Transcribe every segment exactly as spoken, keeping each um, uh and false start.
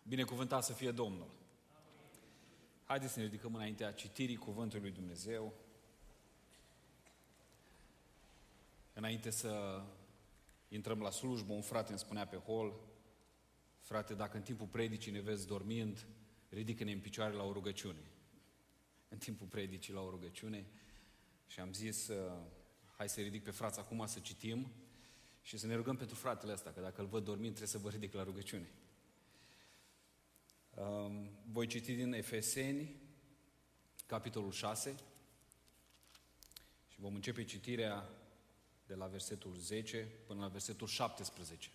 Binecuvântat să fie Domnul! Haideți să ne ridicăm înaintea citirii Cuvântului lui Dumnezeu. Înainte să intrăm la slujbă, un frate îmi spunea pe hol: frate, dacă în timpul predicii ne vezi dormind, ridică-ne în picioare la o rugăciune. În timpul predicii la o rugăciune. Și am zis, hai să ridic pe frați acum să citim și să ne rugăm pentru fratele ăsta, că dacă îl văd dormind, trebuie să vă ridic la rugăciune. Voi citi din Efeseni, capitolul șase, și vom începe citirea de la versetul zece până la versetul șaptesprezece.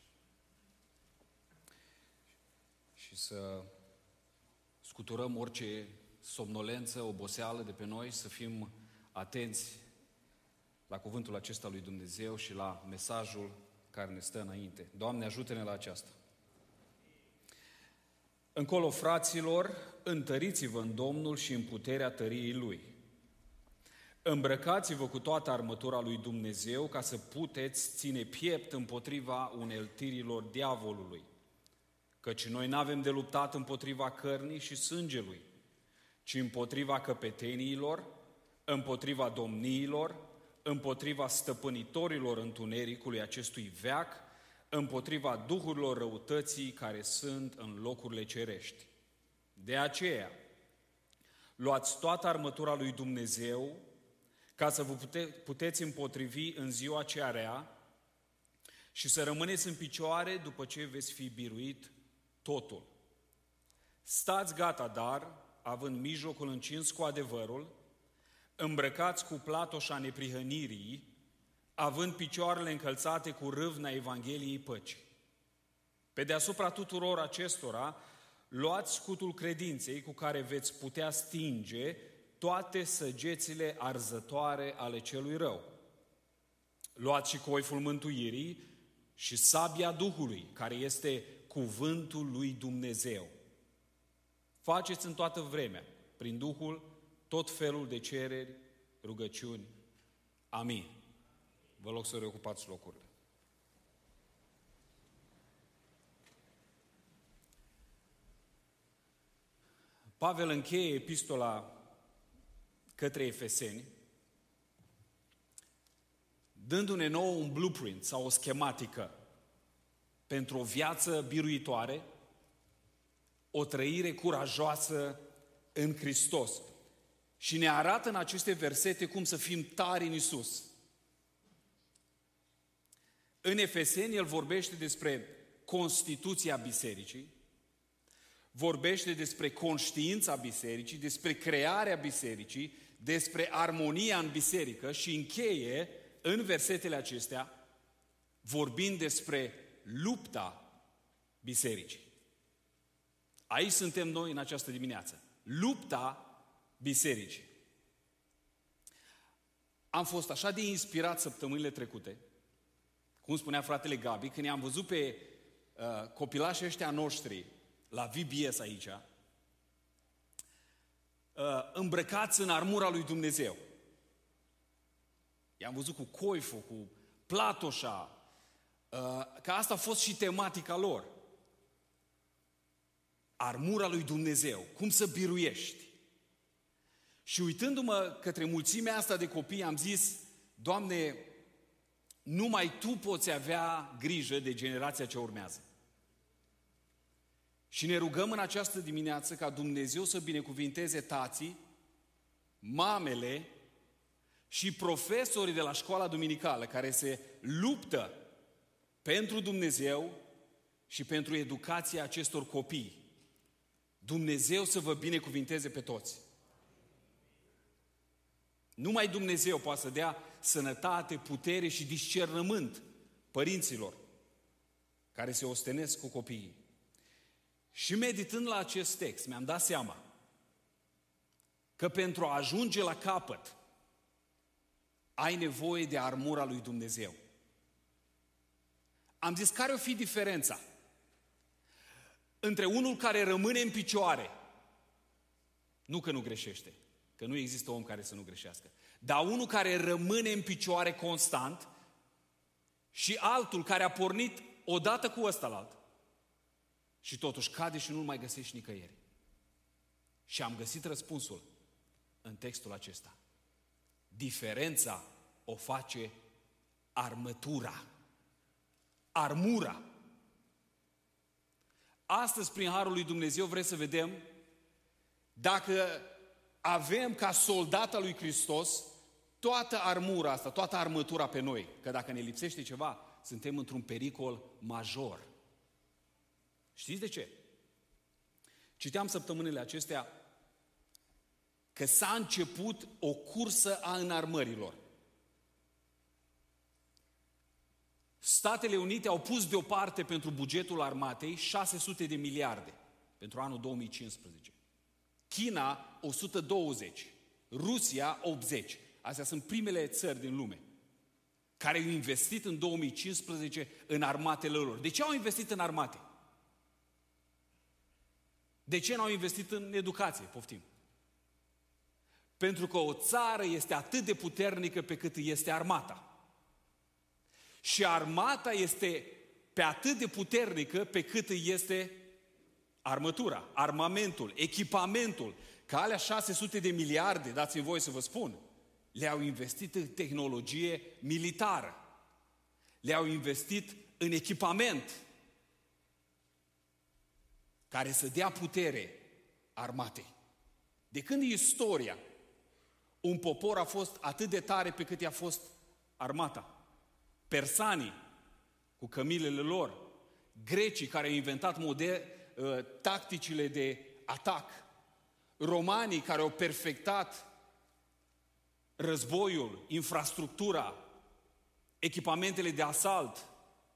Și să scuturăm orice somnolență, oboseală de pe noi, să fim atenți la cuvântul acesta lui Dumnezeu și la mesajul care ne stă înainte. Doamne, ajută-ne la aceasta. Încolo, fraților, întăriți-vă în Domnul și în puterea tăriei Lui. Îmbrăcați-vă cu toată armătura lui Dumnezeu ca să puteți ține piept împotriva uneltirilor diavolului. Căci noi n-avem de luptat împotriva cărnii și sângelui, ci împotriva căpeteniilor, împotriva domniilor, împotriva stăpânitorilor întunericului acestui veac, împotriva duhurilor răutății care sunt în locurile cerești. De aceea, luați toată armătura lui Dumnezeu ca să vă pute, puteți împotrivi în ziua cea rea și să rămâneți în picioare după ce veți fi biruit totul. Stați gata, dar, având mijlocul încins cu adevărul, îmbrăcați cu platoșa neprihănirii, având picioarele încălțate cu râvna Evangheliei păcii. Pe deasupra tuturor acestora, luați scutul credinței cu care veți putea stinge toate săgețile arzătoare ale celui rău. Luați și coiful mântuirii și sabia Duhului, care este cuvântul lui Dumnezeu. Faceți în toată vremea, prin Duhul, tot felul de cereri, rugăciuni. Amin. Vă rog să reocupați locurile. Pavel încheie epistola către Efeseni, dându-ne nouă un blueprint sau o schematică pentru o viață biruitoare, o trăire curajoasă în Hristos. Și ne arată în aceste versete cum să fim tari în Iisus. În Efeseni, el vorbește despre constituția bisericii, vorbește despre conștiința bisericii, despre crearea bisericii, despre armonia în biserică și încheie în versetele acestea vorbind despre lupta bisericii. Aici suntem noi în această dimineață. Lupta bisericii. Am fost așa de inspirat săptămânile trecute, cum spunea fratele Gabi, când i-am văzut pe uh, copilașii ăștia noștri la V B S aici, uh, îmbrăcați în armura lui Dumnezeu. I-am văzut cu coiful, cu platoșa, uh, că asta a fost și tematica lor. Armura lui Dumnezeu, cum să biruiești. Și uitându-mă către mulțimea asta de copii, am zis: Doamne, numai Tu poți avea grijă de generația ce urmează. Și ne rugăm în această dimineață ca Dumnezeu să binecuvinteze tații, mamele și profesorii de la școala duminicală care se luptă pentru Dumnezeu și pentru educația acestor copii. Dumnezeu să vă binecuvinteze pe toți. Numai Dumnezeu poate să dea sănătate, putere și discernământ părinților care se ostenesc cu copiii. Și meditând la acest text, mi-am dat seama că pentru a ajunge la capăt ai nevoie de armura lui Dumnezeu. Am zis, care o fi diferența între unul care rămâne în picioare, nu că nu greșește, că nu există om care să nu greșească, dar unul care rămâne în picioare constant și altul care a pornit odată cu ăstălalt Și totuși cade și nu-l mai găsești nicăieri. Și am găsit răspunsul în textul acesta. Diferența o face armătura. Armura. Astăzi, prin Harul lui Dumnezeu, vrem să vedem dacă avem ca soldat al lui Hristos toată armura asta, toată armătura pe noi. Că dacă ne lipsește ceva, suntem într-un pericol major. Știți de ce? Citeam săptămânile acestea că s-a început o cursă a înarmărilor. Statele Unite au pus deoparte pentru bugetul armatei șase sute de miliarde pentru anul două mii cincisprezece. China o sută douăzeci, Rusia optzeci. Astea sunt primele țări din lume care au investit în două mii cincisprezece în armatele lor. De ce au investit în armate? De ce n-au investit în educație? Poftim. Pentru că o țară este atât de puternică pe cât este armata. Și armata este pe atât de puternică pe cât este armătura, armamentul, echipamentul. Că alea șase sute de miliarde, dați-mi voie să vă spun, le-au investit în tehnologie militară. Le-au investit în echipament care să dea putere armatei. De când e istoria, un popor a fost atât de tare pe cât i-a fost armata. Persanii, cu cămilele lor, grecii care au inventat model, uh, tacticile de atac, romanii care au perfectat războiul, infrastructura, echipamentele de asalt,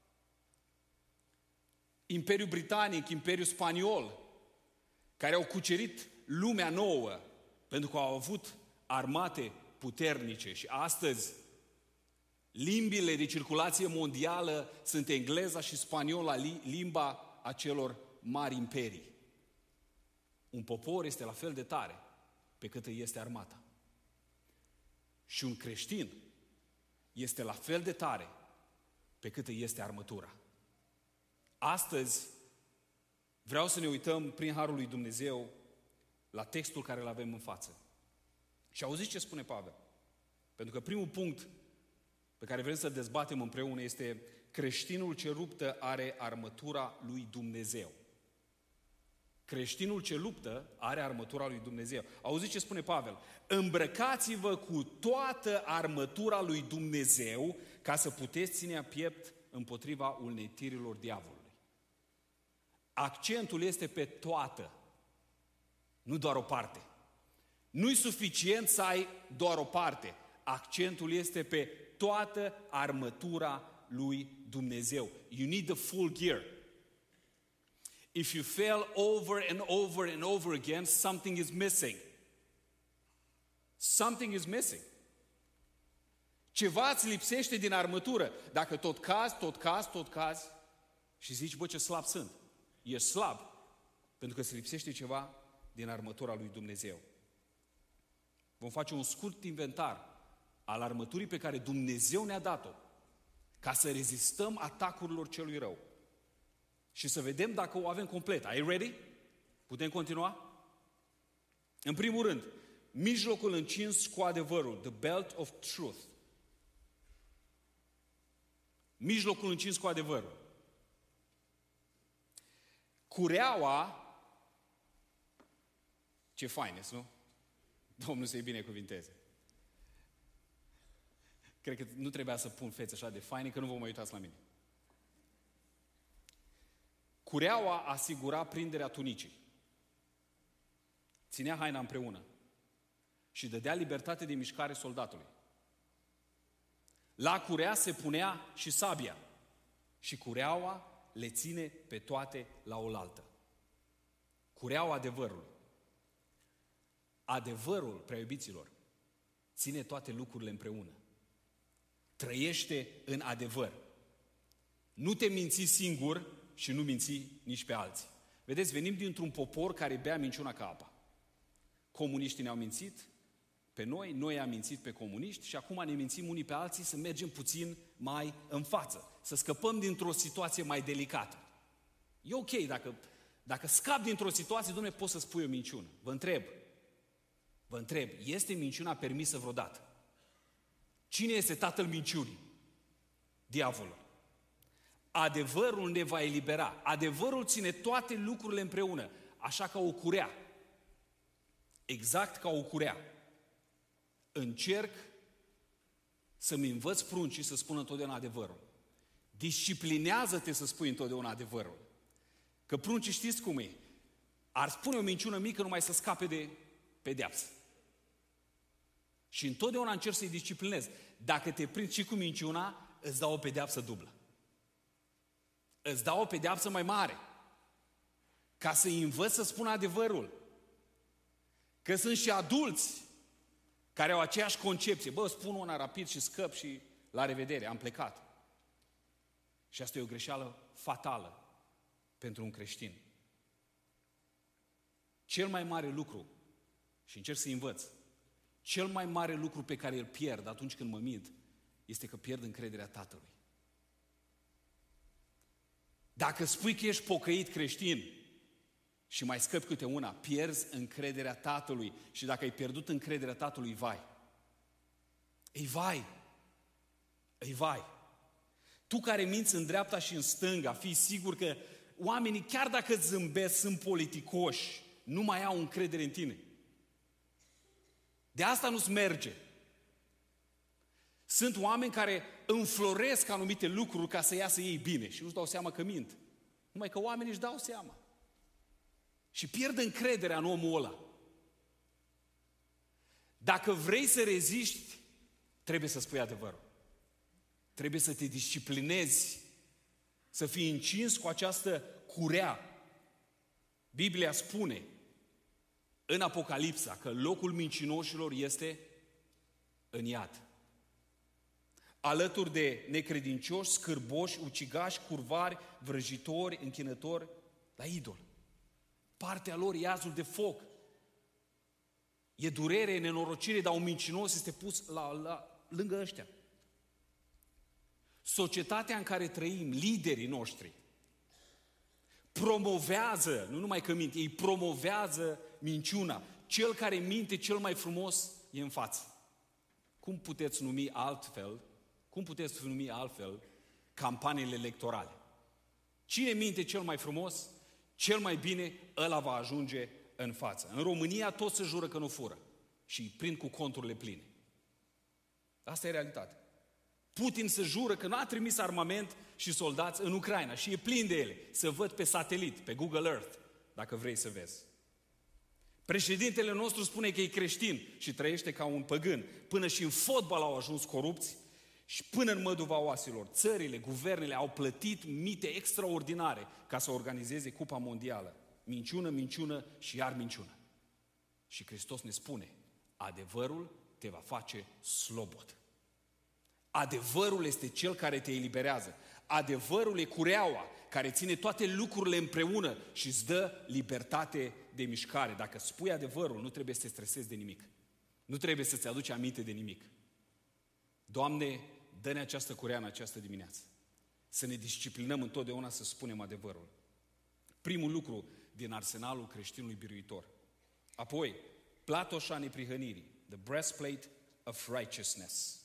Imperiul Britanic, Imperiul Spaniol, care au cucerit lumea nouă, pentru că au avut armate puternice. Și astăzi, limbile de circulație mondială sunt engleza și spaniola, limba acelor mari imperii. Un popor este la fel de tare pe cât este armata. Și un creștin este la fel de tare pe cât este armătura. Astăzi vreau să ne uităm prin Harul lui Dumnezeu la textul care îl avem în față. Și auziți ce spune Pavel? Pentru că primul punct pe care vrem să dezbatem împreună este: creștinul ce luptă are armătura lui Dumnezeu. Creștinul ce luptă are armătura lui Dumnezeu. Auziți ce spune Pavel? Îmbrăcați-vă cu toată armătura lui Dumnezeu ca să puteți ține piept împotriva uneltirilor diavolului. Accentul este pe toată, nu doar o parte. Nu-i suficient să ai doar o parte. Accentul este pe toată armătura lui Dumnezeu. You need the full gear. If you fail over and over and over again, something is missing. Something is missing. Ceva îți lipsește din armătură. Dacă tot cazi, tot cazi, tot cazi și zici, bă, ce slab sunt. Ești slab pentru că îți lipsește ceva din armătura lui Dumnezeu. Vom face un scurt inventar al armăturii pe care Dumnezeu ne-a dat-o ca să rezistăm atacurilor celui rău. Și să vedem dacă o avem complet. Are you ready? Putem continua? În primul rând, mijlocul încins cu adevărul, the belt of truth. Mijlocul încins cu adevărul. Cureaua, ce fain, nu? Domnul să-i binecuvinteze. Cred că nu trebuia să pun fețe așa de faine, că nu vă mai uitați la mine. Cureaua asigura prinderea tunicii. Ținea haina împreună și dădea libertate de mișcare soldatului. La curea se punea și sabia și cureaua le ține pe toate la oaltă. Cureaua adevărului. Adevărul, prea iubiților, ține toate lucrurile împreună. Trăiește în adevăr. Nu te minți singur și nu minți nici pe alții. Vedeți, venim dintr-un popor care bea minciuna ca apa. Comuniștii ne-au mințit pe noi, noi am mințit pe comuniști și acum ne mințim unii pe alții să mergem puțin mai în față, să scăpăm dintr-o situație mai delicată. E ok dacă Dacă scapi dintr-o situație, Dom'le, poți să spui o minciună. Vă întreb, vă întreb, este minciuna permisă vreodată? Cine este tatăl minciunii? Diavolul. Adevărul ne va elibera. Adevărul ține toate lucrurile împreună, așa ca o curea. Exact ca o curea. Încerc să-mi învăț pruncii să spună întotdeauna adevărul. Disciplinează-te să spui întotdeauna adevărul. Că pruncii știți cum e. Ar spune o minciună mică numai să scape de pedeapsă. Și întotdeauna încerc să-i disciplinez. Dacă te prinzi și cu minciuna, îți dau o pedeapsă dublă. Îți dau o pedeapsă mai mare. Ca să-i învăț să spună adevărul. Că sunt și adulți care au aceeași concepție. Bă, spun una rapid și scăp și la revedere, am plecat. Și asta e o greșeală fatală pentru un creștin. Cel mai mare lucru, și încerc să-i învăț, cel mai mare lucru pe care îl pierd atunci când mă mint, este că pierd încrederea Tatălui. Dacă spui că ești pocăit creștin și mai scăpi câte una, pierzi încrederea Tatălui. Și dacă ai pierdut încrederea Tatălui, vai. Ei vai. Ei vai. Tu care minți în dreapta și în stânga, fii sigur că oamenii, chiar dacă îți zâmbesc, sunt politicoși, nu mai au încredere în tine. De asta nu-ți merge. Sunt oameni care înfloresc anumite lucruri ca să iasă ei bine și nu-și dau seama că mint. Numai că oamenii își dau seama. Și pierd încrederea în omul ăla. Dacă vrei să reziști, trebuie să spui adevărul. Trebuie să te disciplinezi, să fii încins cu această curea. Biblia spune în Apocalipsa că locul mincinoșilor este în iad. Alături de necredincioși, scârboși, ucigași, curvari, vrăjitori, închinători la idol. Partea lor e iazul de foc. E durere, e nenorocire, dar un mincinos este pus la, la, lângă ăștia. Societatea în care trăim, liderii noștri, promovează, nu numai că mint, ei promovează minciuna. Cel care minte cel mai frumos e în față. Cum puteți numi altfel, cum puteți numi altfel campaniile electorale? Cine minte cel mai frumos, cel mai bine, ăla va ajunge în față. În România toți se jură că nu fură și îi prind cu conturile pline. Asta e realitatea. Putin se jură că nu a trimis armament și soldați în Ucraina și e plin de ele. Să văd pe satelit, pe Google Earth, dacă vrei să vezi. Președintele nostru spune că e creștin și trăiește ca un păgân. Până și în fotbal au ajuns corupți și până în măduva oaselor. Țările, guvernele au plătit mite extraordinare ca să organizeze Cupa Mondială. Minciună, minciună și iar minciună. Și Hristos ne spune, adevărul te va face slobod. Adevărul este cel care te eliberează. Adevărul e cureaua care ține toate lucrurile împreună și îți dă libertate de mișcare. Dacă spui adevărul, nu trebuie să te stresezi de nimic. Nu trebuie să-ți aduci aminte de nimic. Doamne, dă-ne această curea în această dimineață. Să ne disciplinăm întotdeauna să spunem adevărul. Primul lucru din arsenalul creștinului biruitor. Apoi, platoșa neprihănirii. The breastplate of righteousness.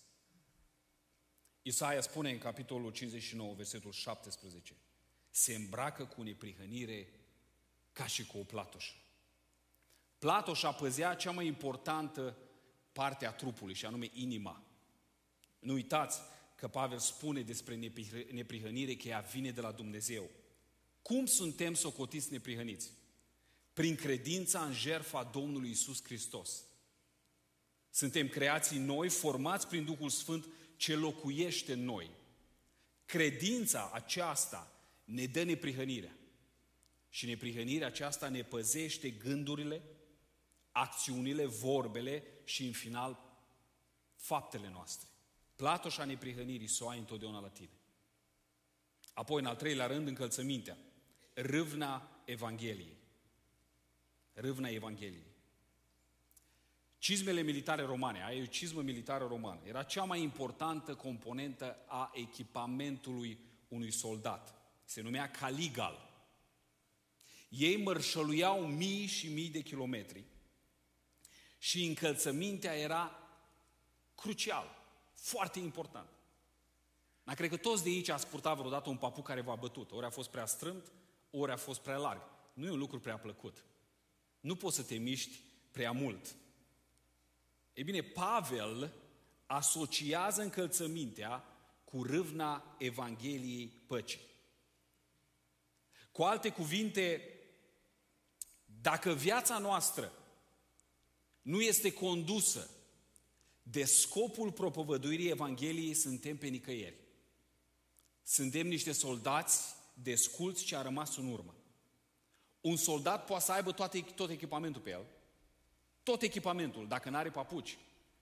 Isaia spune în capitolul cincizeci și nouă, versetul șaptesprezece, se îmbracă cu neprihănire ca și cu o platoșă. Platoșa păzea cea mai importantă parte a trupului, și anume inima. Nu uitați că Pavel spune despre neprihănire că ea vine de la Dumnezeu. Cum suntem socotiți neprihăniți? Prin credința în jertfa Domnului Iisus Hristos. Suntem creații noi, formați prin Duhul Sfânt ce locuiește în noi. Credința aceasta ne dă neprihănirea. Și neprihănirea aceasta ne păzește gândurile, acțiunile, vorbele și, în final, faptele noastre. Platoșa neprihănirii să o ai întotdeauna la tine. Apoi, în al treilea rând, încălțămintea. Râvna Evangheliei. Râvna Evangheliei. Cizmele militare romane, aia e o cizmă militară romană, era cea mai importantă componentă a echipamentului unui soldat. Se numea caligal. Ei mărșăluiau mii și mii de kilometri și încălțămintea era crucial, foarte important. Dar cred că toți de aici ați purtat vreodată un papuc care v-a bătut. Ori a fost prea strâmt, ori a fost prea larg. Nu e un lucru prea plăcut. Nu poți să te miști prea mult. Ei bine, Pavel asociază încălțămintea cu râvna Evangheliei păcii. Cu alte cuvinte, dacă viața noastră nu este condusă de scopul propovăduirii Evangheliei, suntem pe nicăieri. Suntem niște soldați desculți ce a rămas în urmă. Un soldat poate să aibă toate, tot echipamentul pe el, tot echipamentul, dacă nu are papuci,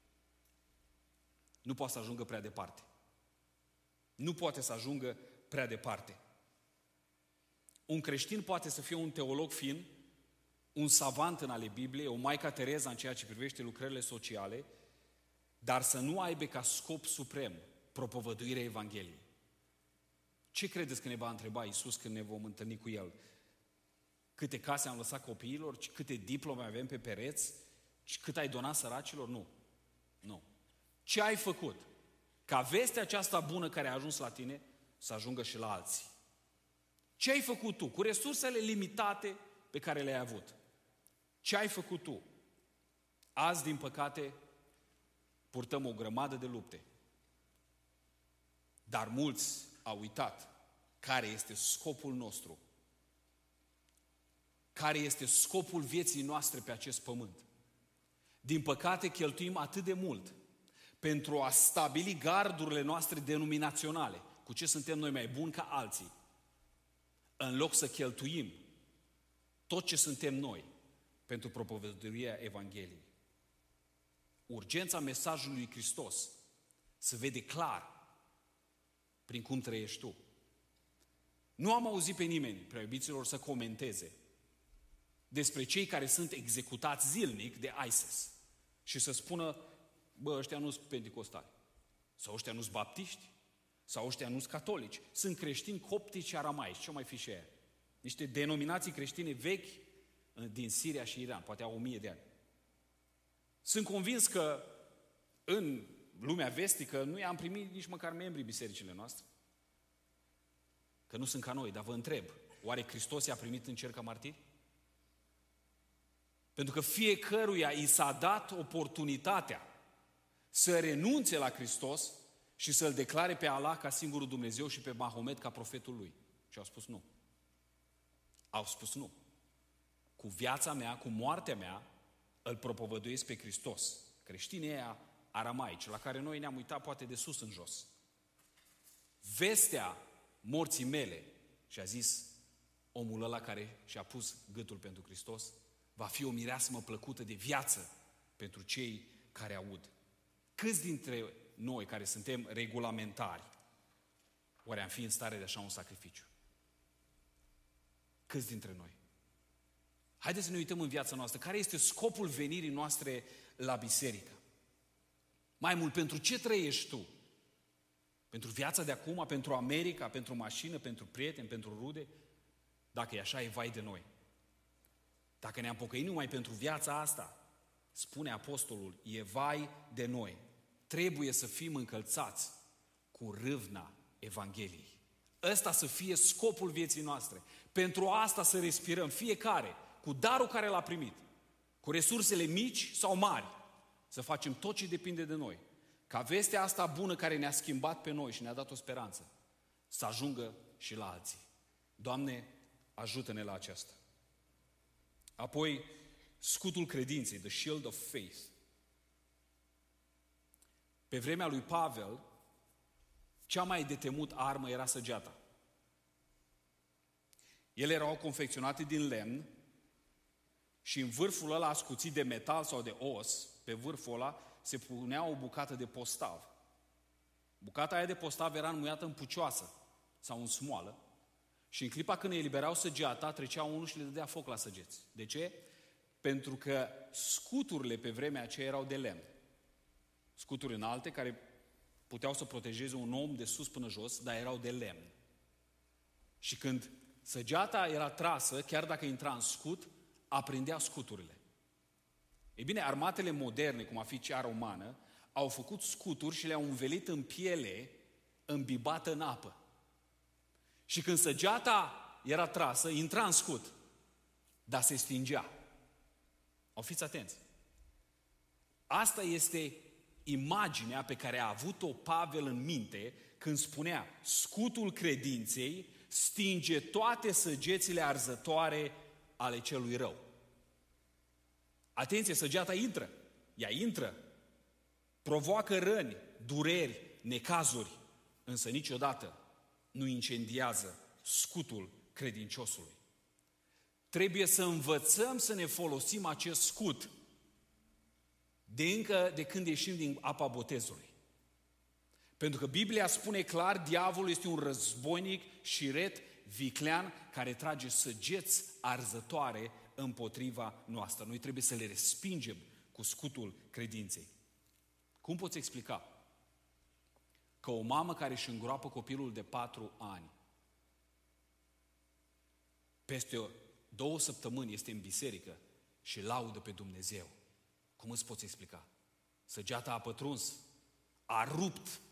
nu poate să ajungă prea departe. Nu poate să ajungă prea departe. Un creștin poate să fie un teolog fin, un savant în ale Bibliei, o Maica Tereza în ceea ce privește lucrările sociale, dar să nu aibă ca scop suprem propovăduirea Evangheliei. Ce credeți că ne va întreba Iisus când ne vom întâlni cu El? Câte case am lăsat copiilor? Câte diplome avem pe pereți? Cât ai donat săracilor? Nu. Nu. Ce ai făcut? Ca vestea aceasta bună care a ajuns la tine să ajungă și la alții. Ce ai făcut tu cu resursele limitate pe care le-ai avut? Ce ai făcut tu? Azi, din păcate, purtăm o grămadă de lupte. Dar mulți au uitat care este scopul nostru. Care este scopul vieții noastre pe acest pământ. Din păcate, cheltuim atât de mult pentru a stabili gardurile noastre denominaționale. Cu ce suntem noi mai buni ca alții? În loc să cheltuim tot ce suntem noi pentru propovăduirea Evangheliei. Urgența mesajului lui Hristos se vede clar prin cum trăiești tu. Nu am auzit pe nimeni, prea iubiților, să comenteze despre cei care sunt executați zilnic de ISIS și să spună, bă, ăștia nu sunt penticostali, sau ăștia nu sunt baptiști, sau ăștia nu sunt catolici, sunt creștini coptici și aramaici, ce mai fi și aia? Niște denominații creștine vechi din Siria și Iran, poate au o mie de ani. Sunt convins că în lumea vestică nu i-am primit nici măcar membrii bisericile noastre. Că nu sunt ca noi, dar vă întreb, oare Hristos i-a primit în cer ca martiri? Pentru că fiecăruia i s-a dat oportunitatea să renunțe la Hristos și să-L declare pe Allah ca singurul Dumnezeu și pe Mahomet ca profetul lui. Și au spus nu. Au spus nu. Cu viața mea, cu moartea mea, îl propovăduiesc pe Hristos. Creștinii ăia aramaici, la care noi ne-am uitat poate de sus în jos. Vestea morții mele, și a zis omul ăla care și-a pus gâtul pentru Hristos, va fi o mireasmă plăcută de viață pentru cei care aud. Câți dintre noi care suntem regulamentari, oare am fi în stare de așa un sacrificiu? Câți dintre noi? Haideți să ne uităm în viața noastră. Care este scopul venirii noastre la biserică? Mai mult, pentru ce trăiești tu? Pentru viața de acum, pentru America, pentru mașină, pentru prieteni, pentru rude? Dacă e așa, e vai de noi. Dacă ne-am pocăit numai pentru viața asta, spune apostolul, e vai de noi. Trebuie să fim încălțați cu râvna Evangheliei. Ăsta să fie scopul vieții noastre. Pentru asta să respirăm fiecare, cu darul care l-a primit, cu resursele mici sau mari, să facem tot ce depinde de noi. Ca vestea asta bună care ne-a schimbat pe noi și ne-a dat o speranță, să ajungă și la alții. Doamne, ajută-ne la aceasta. Apoi, scutul credinței, the shield of faith. Pe vremea lui Pavel, cea mai de temut armă era săgeata. Ele erau confecționate din lemn și în vârful ăla ascuțit de metal sau de os, pe vârful ăla se punea o bucată de postav. Bucata aia de postav era înmuiată în pucioasă sau în smoală și în clipa când eliberau săgeata, trecea unul și le dădea foc la săgeți. De ce? Pentru că scuturile pe vremea aceea erau de lemn. Scuturi înalte care puteau să protejeze un om de sus până jos, dar erau de lemn. Și când săgeata era trasă, chiar dacă intra în scut, aprindea scuturile. Ei bine, armatele moderne, cum a fi cea romană, au făcut scuturi și le-au învelit în piele îmbibată în apă. Și când săgeata era trasă, intra în scut, dar se stingea. O fiți atenți! Asta este imaginea pe care a avut-o Pavel în minte când spunea: scutul credinței stinge toate săgețile arzătoare ale celui rău. Atenție, săgeata intră, ea intră, provoacă răni, dureri, necazuri, însă niciodată nu incendiază scutul credinciosului. Trebuie să învățăm să ne folosim acest scut de încă de când ieșim din apa botezului. Pentru că Biblia spune clar, diavolul este un războinic șiret, viclean, care trage săgeți arzătoare împotriva noastră. Noi trebuie să le respingem cu scutul credinței. Cum poți explica că o mamă care își îngroapă copilul de patru ani, peste două săptămâni este în biserică și laudă pe Dumnezeu? Cum îți poți explica? Săgeata a pătruns, a rupt,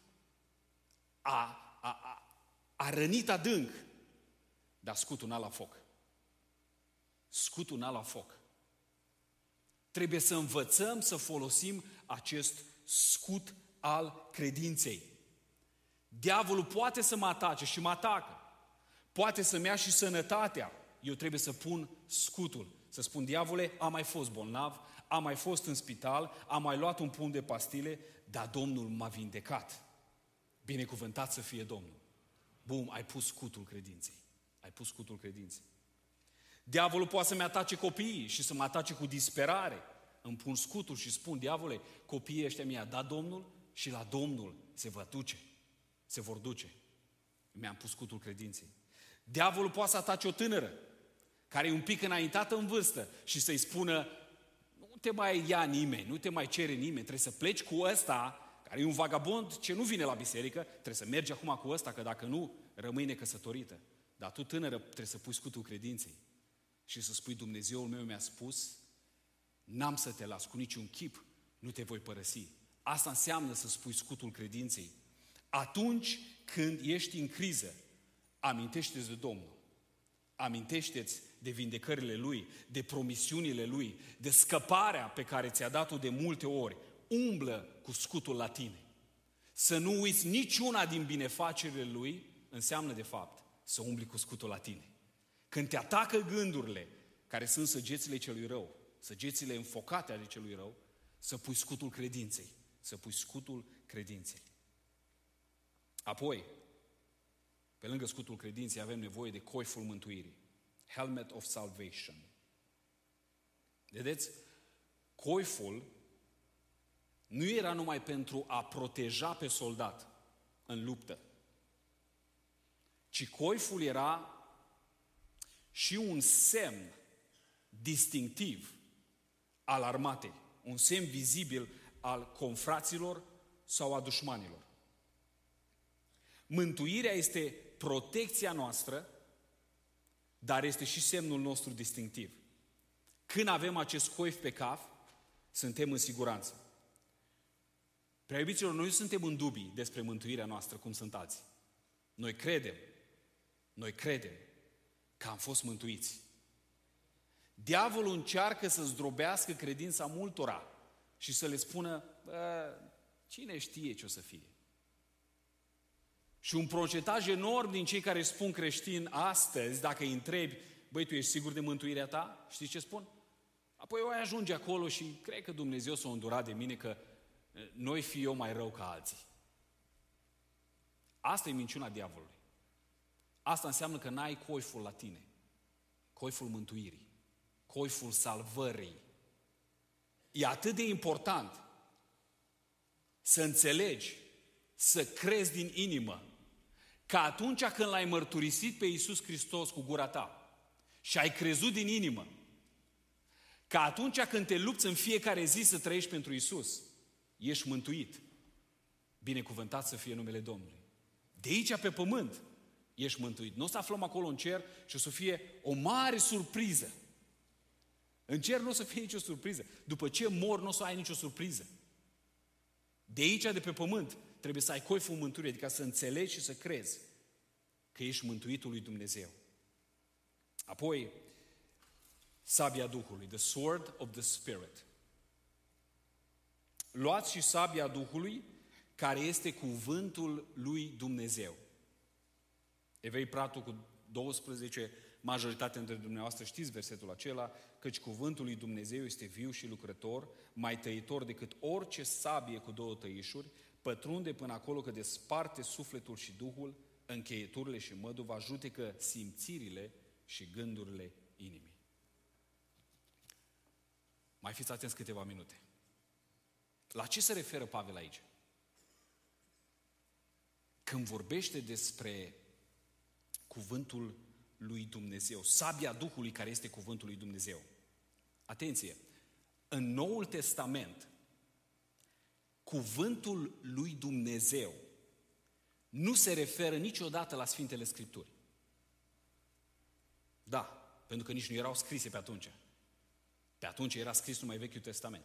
a, a, a, a rănit adânc, dar scutul n-a la foc. Scutul n-a la foc. Trebuie să învățăm să folosim acest scut al credinței. Diavolul poate să mă atace și mă atacă. Poate să-mi ia și sănătatea. Eu trebuie să pun scutul. Să spun: diavole, am mai fost bolnav, am mai fost în spital, am mai luat un pumn de pastile, dar Domnul m-a vindecat. Binecuvântat să fie Domnul. Bum, ai pus scutul credinței. Ai pus scutul credinței. Diavolul poate să-mi atace copiii și să mă atace cu disperare. Îmi pun scutul și spun: diavole, copiii ăștia mi-a dat Domnul și la Domnul se va duce. Se vor duce. Mi-am pus scutul credinței. Diavolul poate să atace o tânără care e un pic înaintată în vârstă și să-i spună: nu te mai ia nimeni, nu te mai cere nimeni, trebuie să pleci cu ăsta, care e un vagabond ce nu vine la biserică, trebuie să mergi acum cu ăsta, că dacă nu, rămâi necăsătorită. Dar tu, tânără, trebuie să pui scutul credinței și să spui: Dumnezeul meu mi-a spus, n-am să te las cu niciun chip, nu te voi părăsi. Asta înseamnă să spui scutul credinței. Atunci când ești în criză, amintește-ți de Domnul. Amintește-ți de vindecările Lui, de promisiunile Lui, de scăparea pe care ți-a dat-o de multe ori. Umblă cu scutul la tine. Să nu uiți niciuna din binefacerile Lui, înseamnă de fapt să umbli cu scutul la tine. Când te atacă gândurile care sunt săgețile celui rău, săgețile înfocate ale celui rău, să pui scutul credinței. Să pui scutul credinței. Apoi, pe lângă scutul credinței, avem nevoie de coiful mântuirii. Helmet of salvation. Vedeți? Coiful nu era numai pentru a proteja pe soldat în luptă, ci coiful era și un semn distinctiv al armatei, un semn vizibil al confraților sau a dușmanilor. Mântuirea este protecția noastră, dar este și semnul nostru distinctiv. Când avem acest coif pe cap, suntem în siguranță. Prea iubiților, noi nu suntem în dubii despre mântuirea noastră, cum sunt alții. Noi credem, noi credem că am fost mântuiți. Diavolul încearcă să zdrobească credința multora și să le spună: bă, cine știe ce o să fie. Și un procentaj enorm din cei care spun creștini astăzi, dacă îi întrebi: băi, tu ești sigur de mântuirea ta? Știi ce spun? Apoi o ajunge acolo și cred că Dumnezeu s-a îndurat de mine, că noi fi eu mai rău ca alții. Asta e minciuna diavolului. Asta înseamnă că n-ai coiful la tine. Coiful mântuirii. Coiful salvării. E atât de important să înțelegi, să crezi din inimă, că atunci când l-ai mărturisit pe Iisus Hristos cu gura ta și ai crezut din inimă, că atunci când te lupți în fiecare zi să trăiești pentru Iisus, ești mântuit. Binecuvântat să fie numele Domnului. De aici pe pământ, ești mântuit. Nu o să aflăm acolo în cer și o să fie o mare surpriză. În cer nu o să fie nicio surpriză. După ce mor, nu o să ai nicio surpriză. De aici, de pe pământ, trebuie să ai coiful mântuirii, adică să înțelegi și să crezi că ești mântuitul lui Dumnezeu. Apoi, sabia Duhului, the sword of the Spirit. Luați și sabia Duhului, care este cuvântul lui Dumnezeu. Evrei patru cu douăsprezece, majoritatea dintre dumneavoastră știți versetul acela, căci cuvântul lui Dumnezeu este viu și lucrător, mai tăitor decât orice sabie cu două tăișuri, pătrunde până acolo că desparte sufletul și Duhul, încheieturile și măduva, judecă simțirile și gândurile inimii. Mai fiți atenți câteva minute. La ce se referă Pavel aici? Când vorbește despre cuvântul lui Dumnezeu, sabia Duhului care este cuvântul lui Dumnezeu. Atenție! În Noul Testament, cuvântul lui Dumnezeu nu se referă niciodată la Sfintele Scripturi. Da, pentru că nici nu erau scrise pe atunci. Pe atunci era scris numai Vechiul Testament.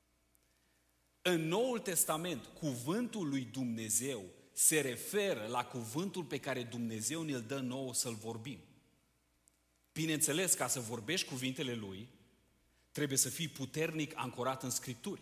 În Noul Testament, cuvântul lui Dumnezeu se referă la cuvântul pe care Dumnezeu ne-l dă nouă să-l vorbim. Bineînțeles, ca să vorbești cuvintele Lui, trebuie să fii puternic ancorat în Scripturi.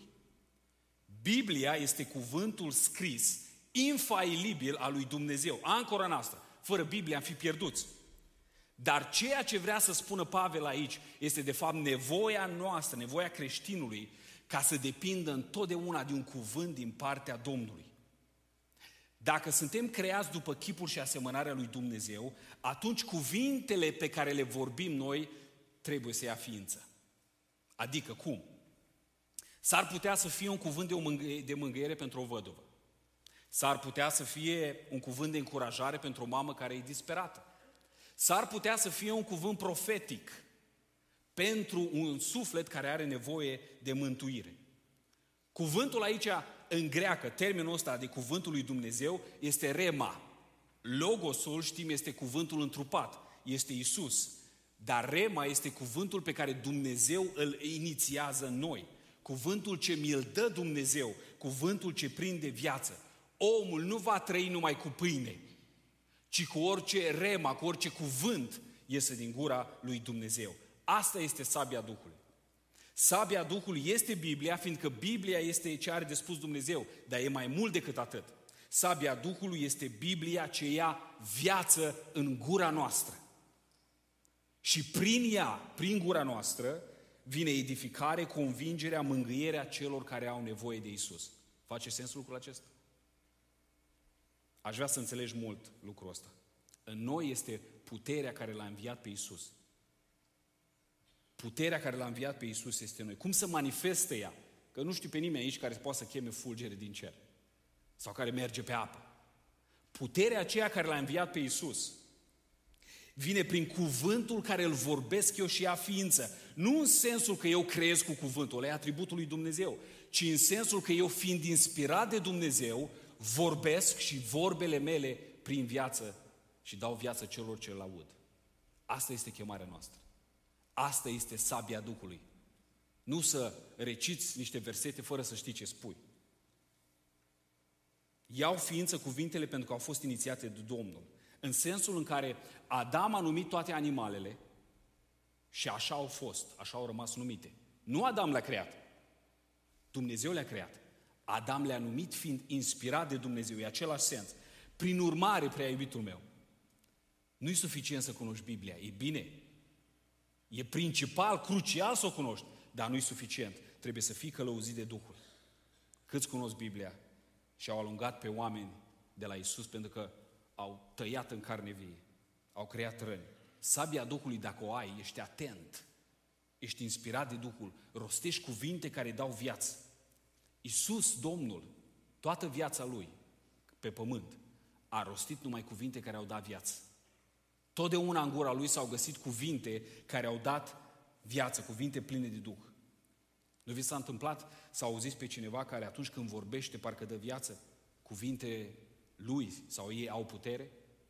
Biblia este cuvântul scris, infailibil al lui Dumnezeu, ancora noastră. Fără Biblie am fi pierduți. Dar ceea ce vrea să spună Pavel aici este de fapt nevoia noastră, nevoia creștinului, ca să depindă întotdeauna de un cuvânt din partea Domnului. Dacă suntem creați după chipul și asemănarea lui Dumnezeu, atunci cuvintele pe care le vorbim noi trebuie să ia ființă. Adică cum? S-ar putea să fie un cuvânt de, o mângâie, de mângâiere pentru o văduvă. S-ar putea să fie un cuvânt de încurajare pentru o mamă care e disperată. S-ar putea să fie un cuvânt profetic pentru un suflet care are nevoie de mântuire. Cuvântul aici, în greacă, termenul ăsta de cuvântul lui Dumnezeu, este rema. Logosul, știm, este cuvântul întrupat, este Isus. Dar rema este cuvântul pe care Dumnezeu îl inițiază în noi. Cuvântul ce mi-l dă Dumnezeu, cuvântul ce prinde viață. Omul nu va trăi numai cu pâine, ci cu orice rema, cu orice cuvânt iese din gura lui Dumnezeu. Asta este sabia Duhului. Sabia Duhului este Biblia, fiindcă Biblia este ce are de spus Dumnezeu, dar e mai mult decât atât. Sabia Duhului este Biblia ce ia viață în gura noastră. Și prin ea, prin gura noastră, vine edificare, convingerea, mângâierea celor care au nevoie de Isus. Face sens lucrul acesta? Aș vrea să înțelegi mult lucrul ăsta. În noi este puterea care l-a înviat pe Isus. Puterea care l-a înviat pe Isus este în noi. Cum se manifestă ea? Că nu știu pe nimeni aici care poate să cheme fulgere din cer. Sau care merge pe apă. Puterea aceea care l-a înviat pe Isus vine prin cuvântul care îl vorbesc eu și ia ființă. Nu în sensul că eu creez cu cuvântul, ăla e atributul lui Dumnezeu, ci în sensul că eu, fiind inspirat de Dumnezeu, vorbesc și vorbele mele prin viață și dau viață celor ce îl aud. Asta este chemarea noastră. Asta este sabia Duhului. Nu să reciți niște versete fără să știi ce spui. Iau ființă cuvintele pentru că au fost inițiate de Domnul. În sensul în care Adam a numit toate animalele și așa au fost, așa au rămas numite. Nu Adam le-a creat. Dumnezeu le-a creat. Adam le-a numit fiind inspirat de Dumnezeu. E același sens. Prin urmare, prea iubitul meu, nu e suficient să cunoști Biblia. E bine. E principal, crucial să o cunoști. Dar nu e suficient. Trebuie să fii călăuzit de Duhul. Câți cunosc Biblia și au alungat pe oameni de la Isus pentru că au tăiat în carne vie. Au creat răni. Sabia Duhului, dacă o ai, ești atent. Ești inspirat de Duhul. Rostești cuvinte care dau viață. Iisus, Domnul, toată viața Lui pe pământ, a rostit numai cuvinte care au dat viață. Totdeauna în gura Lui s-au găsit cuvinte care au dat viață, cuvinte pline de Duh. Nu vi s-a întâmplat să auziți pe cineva care atunci când vorbește parcă dă viață? Cuvinte Lui sau ei au putere?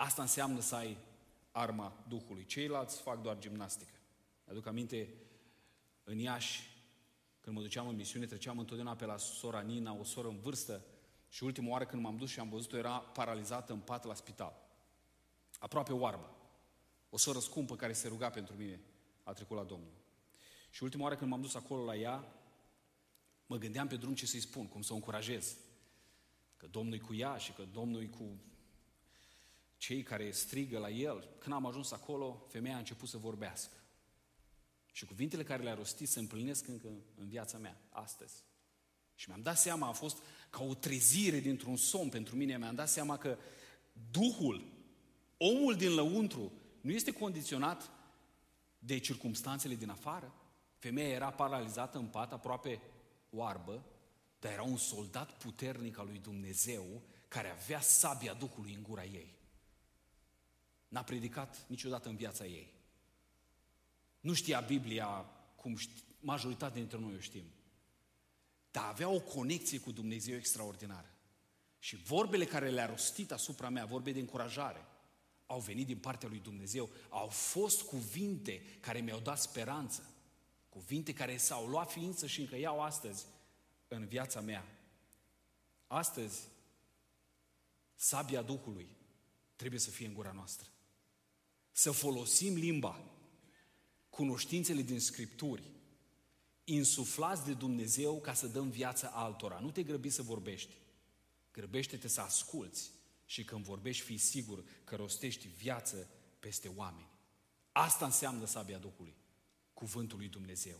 Asta înseamnă să ai arma Duhului. Ceilalți fac doar gimnastică. Mi-aduc aminte, în Iași, când mă duceam în misiune, treceam întotdeauna pe la sora Nina, o soră în vârstă, și ultima oară când m-am dus și am văzut-o, era paralizată în pat la spital. Aproape oarbă. O soră scumpă care se ruga pentru mine, a trecut la Domnul. Și ultima oară când m-am dus acolo la ea, mă gândeam pe drum ce să-i spun, cum să o încurajez. Că Domnul e cu ea și că Domnul e cu cei care strigă la el. Când am ajuns acolo, femeia a început să vorbească. Și cuvintele care le-a rostit se împlinesc încă în viața mea, astăzi. Și mi-am dat seama, a fost ca o trezire dintr-un somn pentru mine, mi-am dat seama că Duhul, omul din lăuntru, nu este condiționat de circumstanțele din afară. Femeia era paralizată în pat, aproape oarbă, dar era un soldat puternic al lui Dumnezeu care avea sabia Duhului în gura ei. N-a predicat niciodată în viața ei. Nu știa Biblia cum ști, majoritatea dintre noi o știm. Dar avea o conexie cu Dumnezeu extraordinară. Și vorbele care le-a rostit asupra mea, vorbe de încurajare, au venit din partea lui Dumnezeu. Au fost cuvinte care mi-au dat speranță. Cuvinte care s-au luat ființă și încă iau astăzi în viața mea. Astăzi, sabia Duhului trebuie să fie în gura noastră. Să folosim limba, cunoștințele din Scripturi, insuflați de Dumnezeu ca să dăm viață altora. Nu te grăbi să vorbești. Grăbește-te să asculți și când vorbești, fii sigur că rostești viață peste oameni. Asta înseamnă sabia Duhului, cuvântul lui Dumnezeu.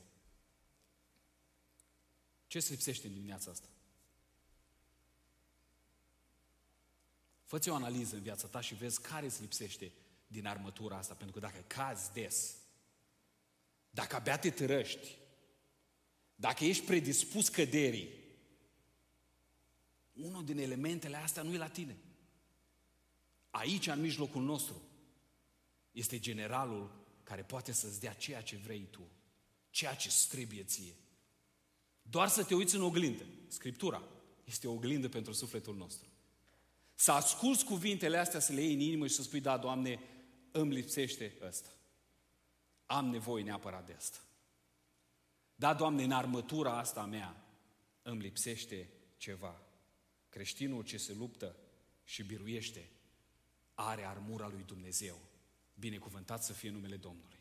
Ce se lipsește în dimineața asta? Fă-ți o analiză în viața ta și vezi care îți lipsește din armătura asta. Pentru că dacă cazi des, dacă abia te târăști, dacă ești predispus căderii, unul din elementele astea nu e la tine. Aici, în mijlocul nostru, este generalul care poate să-ți dea ceea ce vrei tu, ceea ce trebuie ție. Doar să te uiți în oglindă. Scriptura este o oglindă pentru sufletul nostru. Să asculți cuvintele astea, să le iei în inimă și să spui, da, Doamne, îmi lipsește ăsta. Am nevoie neapărat de asta. Da, Doamne, în armătura asta a mea îmi lipsește ceva. Creștinul ce se luptă și biruiește are armura lui Dumnezeu. Binecuvântat să fie numele Domnului.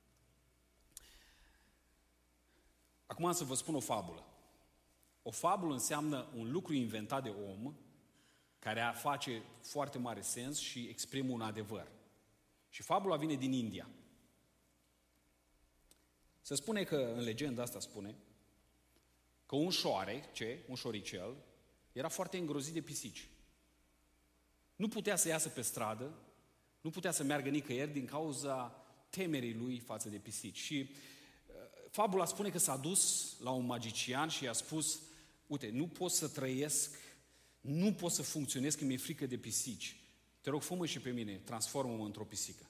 Acum am să vă spun o fabulă. O fabulă înseamnă un lucru inventat de om care face foarte mare sens și exprimă un adevăr. Și fabula vine din India. Se spune că, în legenda asta spune, că un șoarece, un șoricel, era foarte îngrozit de pisici. Nu putea să iasă pe stradă, nu putea să meargă nicăieri din cauza temerii lui față de pisici. Și uh, fabula spune că s-a dus la un magician și i-a spus, uite, nu pot să trăiesc, nu pot să funcționez când mi-e frică de pisici. Te rog, fă-mă și pe mine, transformă-mă într-o pisică.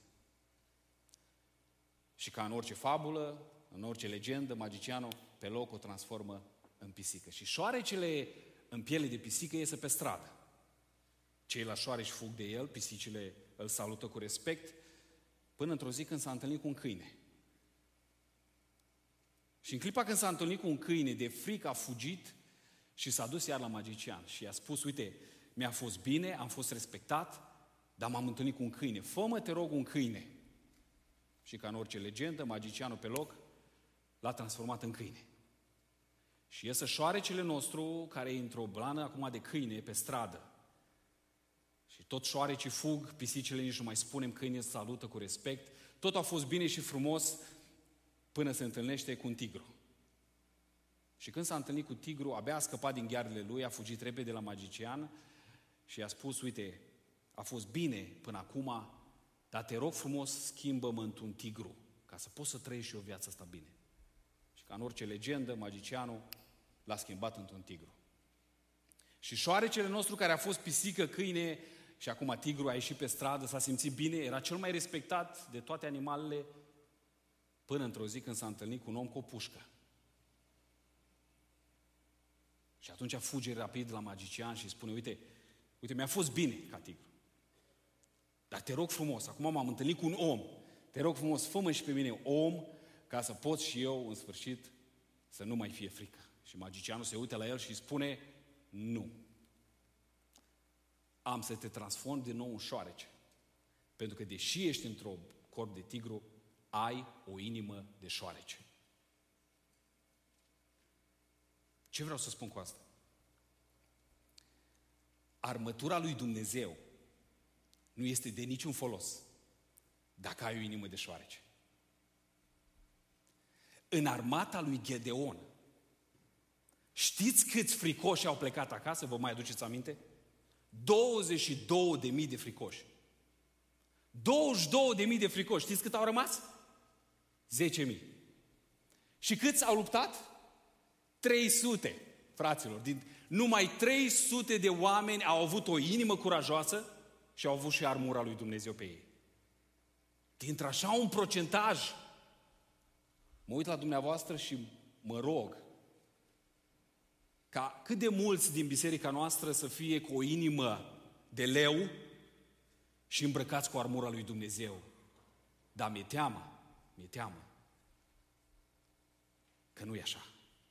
Și ca în orice fabulă, în orice legendă, magicianul pe loc o transformă în pisică. Și șoarecele în piele de pisică iese pe stradă. Ceilalți șoareci fug de el, pisicile îl salută cu respect, până într-o zi când s-a întâlnit cu un câine. Și în clipa când s-a întâlnit cu un câine, de frică a fugit și s-a dus iar la magician. Și i-a spus, uite, mi-a fost bine, am fost respectat, dar m-am întâlnit cu un câine. Fă-mă, te rog, un câine. Și ca în orice legendă, magicianul pe loc l-a transformat în câine. Și iese șoarecele nostru, care e într-o blană acum de câine pe stradă. Și tot șoarecii fug, pisicile nici nu mai spunem, câinii îți salută cu respect. Tot a fost bine și frumos până se întâlnește cu un tigru. Și când s-a întâlnit cu tigru, abia a scăpat din ghearele lui, a fugit repede la magician și i-a spus, uite, a fost bine până acum, dar te rog frumos, schimbă-mă într-un tigru, ca să pot să trăiesc și eu viața asta bine. Și ca în orice legendă, magicianul l-a schimbat într-un tigru. Și șoarecele nostru, care a fost pisică, câine și acum tigru, a ieșit pe stradă, s-a simțit bine, era cel mai respectat de toate animalele, până într-o zi când s-a întâlnit cu un om cu o pușcă. Și atunci fuge rapid la magician și spune, uite, uite, mi-a fost bine ca tigru. Dar te rog frumos, acum m-am întâlnit cu un om, te rog frumos, fă-mă și pe mine om, ca să pot și eu, în sfârșit, să nu mai fie frică. Și magicianul se uită la el și îi spune, nu. Am să te transform din nou în șoarece. Pentru că deși ești într-o corp de tigru, ai o inimă de șoarece. Ce vreau să spun cu asta? Armătura lui Dumnezeu nu este de niciun folos dacă ai o inimă de șoarece. În armata lui Gedeon, știți câți fricoși au plecat acasă? Vă mai aduceți aminte? douăzeci și două de mii de fricoși. douăzeci și două de mii de fricoși. Știți cât au rămas? zece mii. Și câți au luptat? trei sute, fraților. Din, numai trei sute de oameni au avut o inimă curajoasă și au avut și armura lui Dumnezeu pe ei. Dintre așa un procentaj, mă uit la dumneavoastră și mă rog ca cât de mulți din biserica noastră să fie cu o inimă de leu și îmbrăcați cu armura lui Dumnezeu. Dar mi-e teamă, mi-e teamă că nu e așa.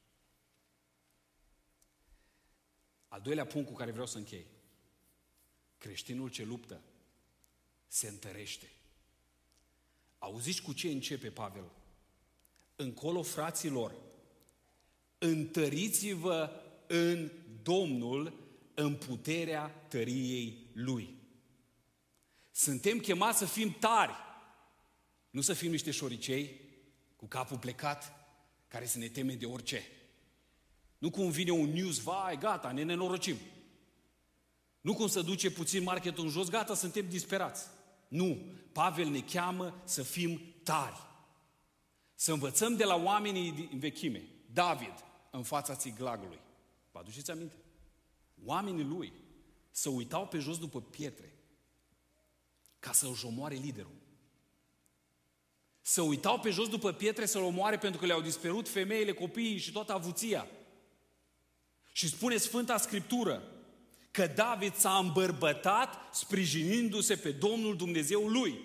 Al doilea punct cu care vreau să închei. Creștinul ce luptă se întărește. Auziți cu ce începe Pavel? Încolo, fraților, întăriți-vă în Domnul, în puterea tăriei Lui. Suntem chemați să fim tari, nu să fim niște șoricei cu capul plecat, care să ne teme de orice. Nu cum vine un news, vai, gata, ne nenorocim. Nu cum să duce puțin marketul în jos, gata, suntem disperați. Nu, Pavel ne cheamă să fim tari. Să învățăm de la oamenii din vechime. David, în fața țiglagului. Vă aduceți aminte? Oamenii lui se uitau pe jos după pietre ca să-și omoare liderul. Se uitau pe jos după pietre să-l omoare pentru că le-au dispărut femeile, copiii și toată avuția. Și spune Sfânta Scriptură că David s-a îmbărbătat sprijinindu-se pe Domnul Dumnezeu lui.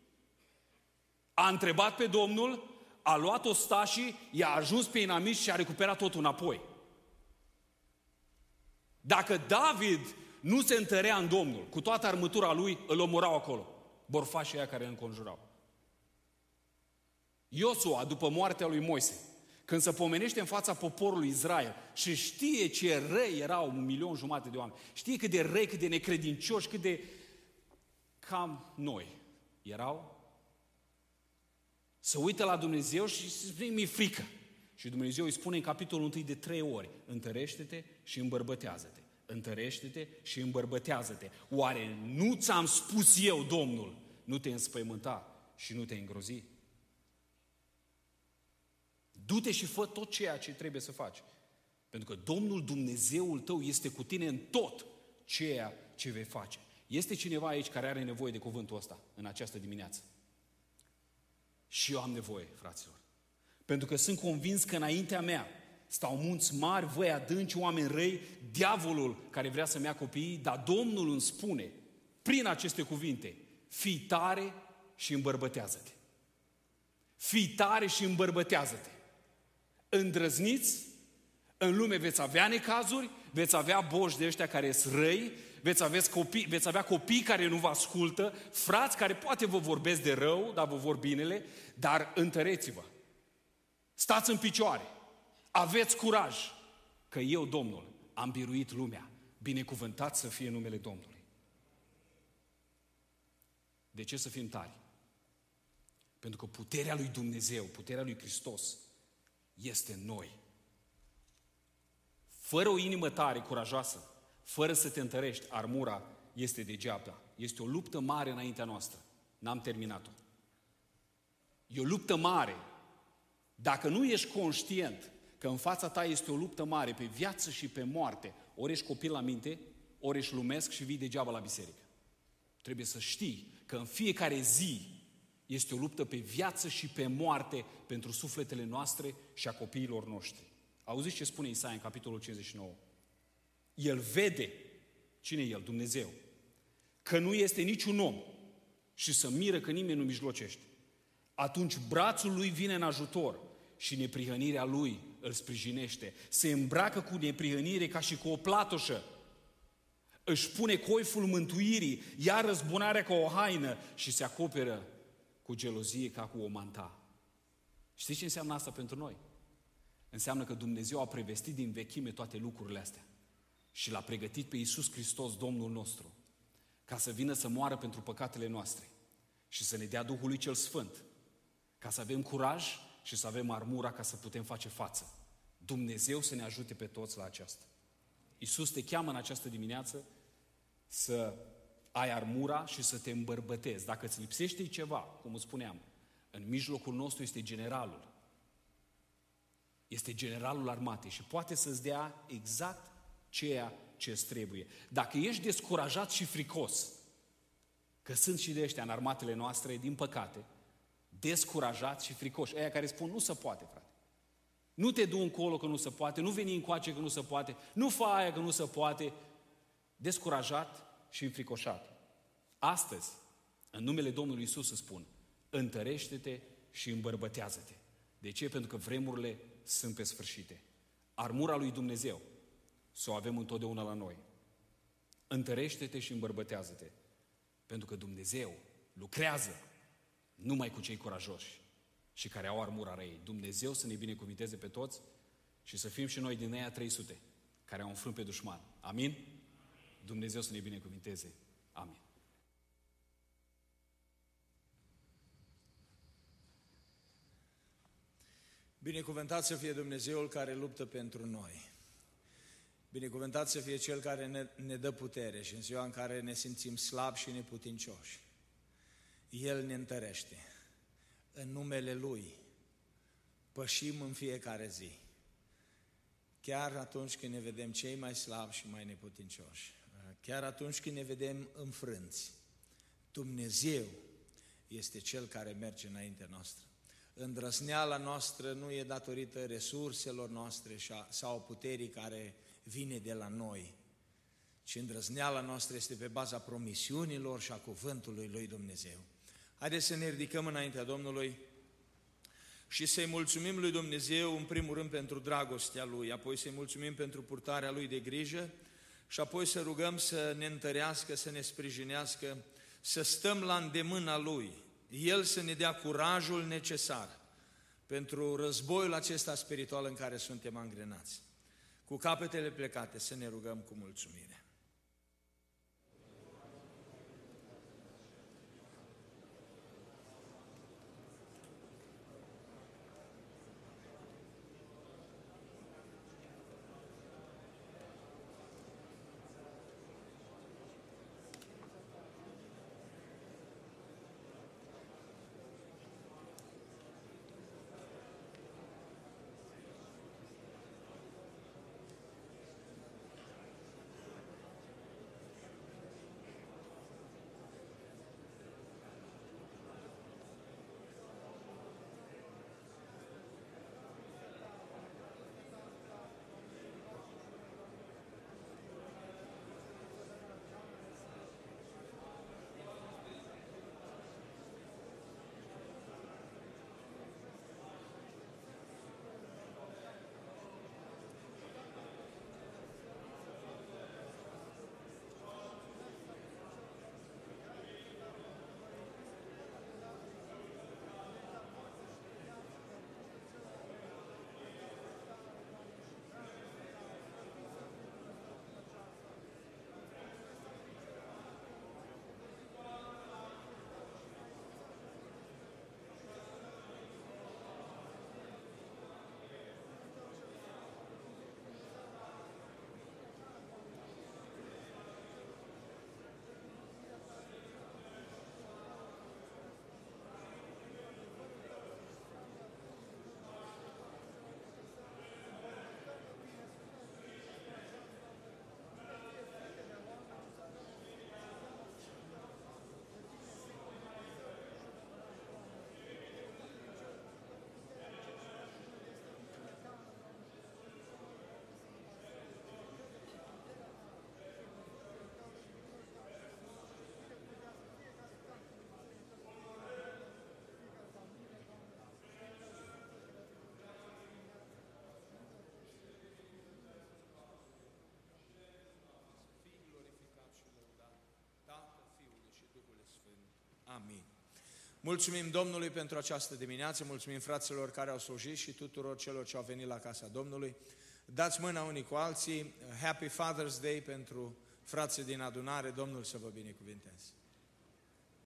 A întrebat pe Domnul, a luat ostașii, i-a ajuns pe inamici și a recuperat totul înapoi. Dacă David nu se întărea în Domnul, cu toată armătura lui, îl omorau acolo. Borfașii aia care îl înconjurau. Iosua, după moartea lui Moise, când se pomenește în fața poporului Israel și știe ce răi erau un milion jumate de oameni, știe cât de răi, cât de necredincioși, cât de cam noi erau, se uită la Dumnezeu și se spune, mi-e frică. Și Dumnezeu îi spune în capitolul unu de trei ori, întărește-te și îmbărbătează-te. Întărește-te și îmbărbătează-te. Oare nu ți-am spus eu, Domnul, nu te înspăimânta și nu te îngrozi? Du-te și fă tot ceea ce trebuie să faci. Pentru că Domnul Dumnezeul tău este cu tine în tot ceea ce vei face. Este cineva aici care are nevoie de cuvântul ăsta în această dimineață? Și eu am nevoie, fraților. Pentru că sunt convins că înaintea mea stau munți mari, văi adânci, oameni răi, diavolul care vrea să-mi ia copiii, dar Domnul îmi spune, prin aceste cuvinte, fii tare și îmbărbătează-te. Fii tare și îmbărbătează-te. Îndrăzniți, în lume veți avea necazuri, veți avea boși de ăștia care sunt răi, veți avea, copii, veți avea copii care nu vă ascultă, frați care poate vă vorbesc de rău, dar vă vor binele, dar întăreți-vă. Stați în picioare, aveți curaj, că eu, Domnul, am biruit lumea. Binecuvântat să fie numele Domnului. De ce să fim tari? Pentru că puterea lui Dumnezeu, puterea lui Hristos, este în noi. Fără o inimă tare, curajoasă, fără să te întărești, armura este degeaba. Este o luptă mare înaintea noastră. N-am terminat-o. E o luptă mare. Dacă nu ești conștient că în fața ta este o luptă mare pe viață și pe moarte, ori ești copil la minte, ori ești lumesc și vii degeaba la biserică. Trebuie să știi că în fiecare zi este o luptă pe viață și pe moarte pentru sufletele noastre și a copiilor noștri. Auziți ce spune Isaia în capitolul cincizeci și nouă? El vede, cine e El? Dumnezeu, că nu este niciun om și să miră că nimeni nu mijlocește. Atunci brațul lui vine în ajutor și neprihănirea lui îl sprijinește. Se îmbracă cu neprihănire ca și cu o platoșă. Își pune coiful mântuirii, ia răzbunarea ca o haină și se acoperă cu gelozie ca cu o manta. Știți ce înseamnă asta pentru noi? Înseamnă că Dumnezeu a prevestit din vechime toate lucrurile astea și l-a pregătit pe Iisus Hristos, Domnul nostru, ca să vină să moară pentru păcatele noastre și să ne dea Duhul lui cel Sfânt, ca să avem curaj și să avem armura ca să putem face față. Dumnezeu să ne ajute pe toți la aceasta. Iisus te cheamă în această dimineață să ai armura și să te îmbărbătezi. Dacă îți lipsește ceva, cum îți spuneam, în mijlocul nostru este generalul. Este generalul armatei și poate să-ți dea exact ceea ce îți trebuie. Dacă ești descurajat și fricos, că sunt și de ăștia în armatele noastre, din păcate, descurajați și fricoși, aia care spun, nu se poate, frate. Nu te du încolo că nu se poate, nu veni încoace că nu se poate, nu fă aia că nu se poate, descurajat și înfricoșat. Astăzi, în numele Domnului Iisus îți spun, întărește-te și îmbărbătează-te. De ce? Pentru că vremurile sunt pe sfârșite. Armura lui Dumnezeu să o avem întotdeauna la noi. Întărește-te și îmbărbătează-te. Pentru că Dumnezeu lucrează numai cu cei curajoși și care au armura răi. Dumnezeu să ne binecuvinteze pe toți și să fim și noi din aia trei sute care au înfrânt pe dușman. Amin? Dumnezeu să ne binecuvinteze. Amin. Binecuvântat să fie Dumnezeul care luptă pentru noi. Binecuvântat să fie Cel care ne, ne dă putere și în ziua în care ne simțim slabi și neputincioși. El ne întărește. În numele Lui pășim în fiecare zi. Chiar atunci când ne vedem cei mai slabi și mai neputincioși. Chiar atunci când ne vedem înfrânți. Dumnezeu este Cel care merge înaintea noastră. Îndrăzneala noastră nu e datorită resurselor noastre sau puterii care vine de la noi, ci îndrăzneala noastră este pe baza promisiunilor și a cuvântului lui Dumnezeu. Haideți să ne ridicăm înaintea Domnului și să-i mulțumim lui Dumnezeu în primul rând pentru dragostea Lui, apoi să-i mulțumim pentru purtarea Lui de grijă și apoi să rugăm să ne întărească, să ne sprijinească, să stăm la îndemâna Lui, El să ne dea curajul necesar pentru războiul acesta spiritual în care suntem angrenați. Cu capetele plecate să ne rugăm cu mulțumire. Amin. Mulțumim Domnului pentru această dimineață, mulțumim fraților care au slujit și tuturor celor ce au venit la casa Domnului. Dați mâna unii cu alții, Happy Father's Day pentru frații din adunare, Domnul să vă binecuvinteze.